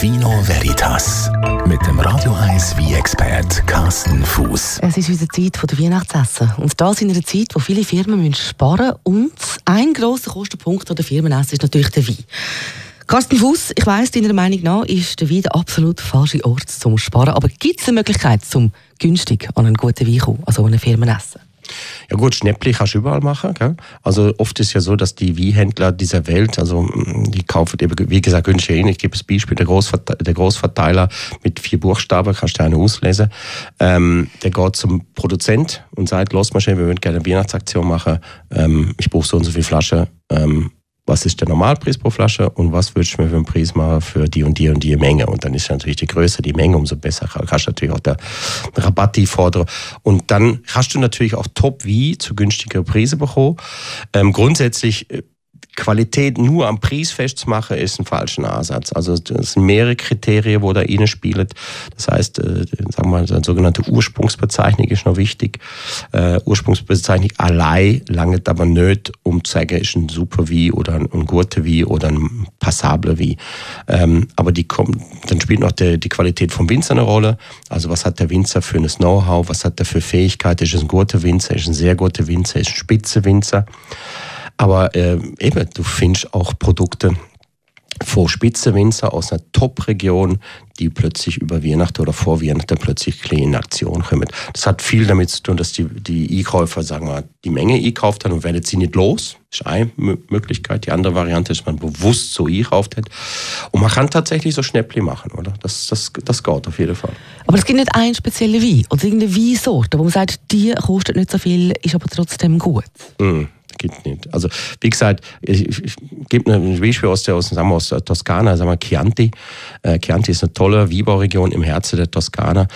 Vino Veritas mit dem Radio 1 Wein-Expert Carsten Fuß. Es ist unsere Zeit der Weihnachtsessen. Und das in einer Zeit, wo viele Firmen sparen müssen. Und ein grosser Kostenpunkt der Firmenessen ist natürlich der Wein. Carsten Fuß, ich weiss, deiner Meinung nach ist der Wein der absolut falsche Ort zum Sparen. Aber gibt es eine Möglichkeit, zum günstig an einen guten Wein zu kommen, also an ein Firmenessen? Ja gut, Schnäppli kannst du überall machen. Gell? Also oft ist ja so, dass die Weinhändler dieser Welt, also die kaufen eben, wie gesagt, günstig ein. Ich gebe das Beispiel, der Großverteiler mit 4 Buchstaben, kannst du einen auslesen. Der geht zum Produzent und sagt, los mal schnell, wir würden gerne eine Weihnachtsaktion machen. Ich brauche so und so viele Flaschen. Was ist der Normalpreis pro Flasche und was würdest du mir für einen Preis machen für die und die Menge? Und dann ist natürlich die größer die Menge, umso besser kannst du natürlich auch den Rabatt fordern. Und dann hast du natürlich auch Top-Wein zu günstigeren Preisen bekommen. Grundsätzlich Qualität nur am Preis festzumachen, ist ein falscher Ansatz. Also es sind mehrere Kriterien, wo da reinspielen. Das heißt, sagen wir mal, eine sogenannte Ursprungsbezeichnung ist noch wichtig. Ursprungsbezeichnung allein langt aber nicht, um zu sagen, ist ein super Wein oder ein guter Wein oder ein passabler Wein. Aber dann spielt noch die Qualität vom Winzer eine Rolle. Also was hat der Winzer für ein Know-how, was hat er für Fähigkeit? Ist es ein guter Winzer, ist es ein sehr guter Winzer, ist es ein Spitzenwinzer? Aber eben, du findest auch Produkte von Spitzenwinzer aus einer Top-Region, die plötzlich über Weihnachten oder vor Weihnachten plötzlich in Aktion kommen. Das hat viel damit zu tun, dass die Einkäufer, sagen wir, die Menge einkauft haben und werden sie nicht los. Das ist eine Möglichkeit. Die andere Variante ist, dass man bewusst so einkauft hat. Und man kann tatsächlich so Schnäppli machen, oder? Das geht auf jeden Fall. Aber es gibt nicht einen speziellen Wein oder irgendeine Weinsorte, wo man sagt, die kostet nicht so viel, ist aber trotzdem gut. Gibt nicht. Also wie gesagt, ich gebe ein Beispiel aus der Toskana, sagen wir Chianti. Chianti ist eine tolle Weinbauregion im Herzen der Toskana.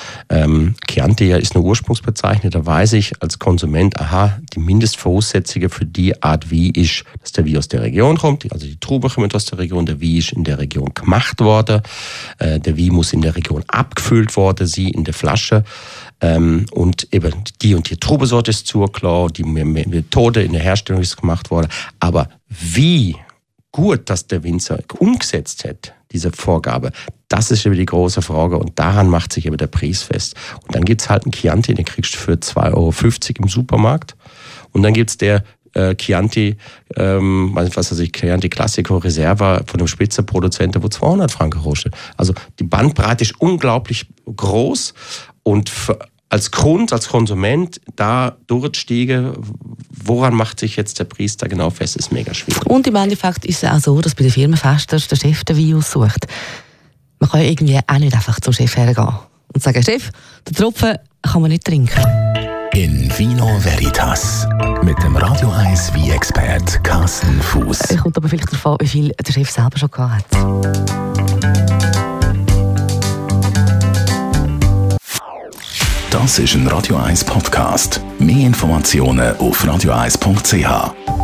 Chianti ist eine Ursprungsbezeichnung. Da weiß ich als Konsument, die Mindestvoraussetzungen für die Art Wein ist, dass der Wein aus der Region kommt. Also die Trauben kommen aus der Region, der Wein ist in der Region gemacht worden. Der Wein muss in der Region abgefüllt worden sein, in der Flasche. Und eben die und die Traubensorte ist zugelassen, die Methode in der Herstellung ist gemacht worden. Aber wie gut das der Winzer umgesetzt hat, diese Vorgabe, das ist eben die große Frage und daran macht sich eben der Preis fest. Und dann gibt es halt einen Chianti, den kriegst du für 2,50 € im Supermarkt. Und dann gibt es der Chianti, Chianti Classico Reserva von einem Spitzenproduzenten, wo 200 Franken kostet. Also die Bandbreite ist unglaublich groß und als Konsument da durchsteigen, woran macht sich jetzt der Preis da genau fest, ist mega schwierig. Und im Endeffekt ist es auch so, dass bei den Firmenfesten der Chef den Wein aussucht. Man kann ja irgendwie auch nicht einfach zum Chef hergehen und sagen, Chef, den Tropfen kann man nicht trinken. In Vino Veritas mit dem Radio 1 Wein-Expert Carsten Fuß. Es kommt aber vielleicht davon, wie viel der Chef selber schon gehabt hat. Das ist ein Radio 1 Podcast. Mehr Informationen auf radio1.ch.